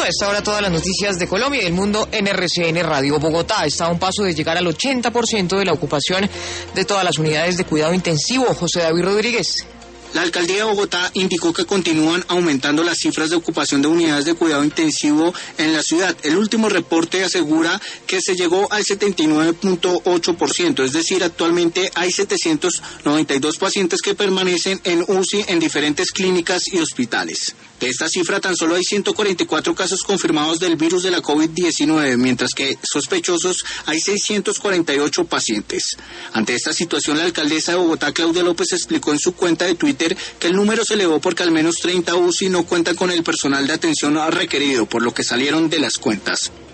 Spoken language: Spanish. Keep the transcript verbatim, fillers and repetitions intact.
A esta hora todas las noticias de Colombia y del mundo en R C N Radio. Bogotá está a un paso de llegar al ochenta por ciento de la ocupación de todas las unidades de cuidado intensivo. José David Rodríguez. La alcaldía de Bogotá indicó que continúan aumentando las cifras de ocupación de unidades de cuidado intensivo en la ciudad. El último reporte asegura que se llegó al setenta y nueve punto ocho por ciento, es decir, actualmente hay setecientos noventa y dos pacientes que permanecen en U C I en diferentes clínicas y hospitales. De esta cifra, tan solo hay ciento cuarenta y cuatro casos confirmados del virus de la COVID diecinueve, mientras que sospechosos hay seiscientos cuarenta y ocho pacientes. Ante esta situación, la alcaldesa de Bogotá, Claudia López, explicó en su cuenta de Twitter que el número se elevó porque al menos treinta U C I no cuentan con el personal de atención requerido, por lo que salieron de las cuentas.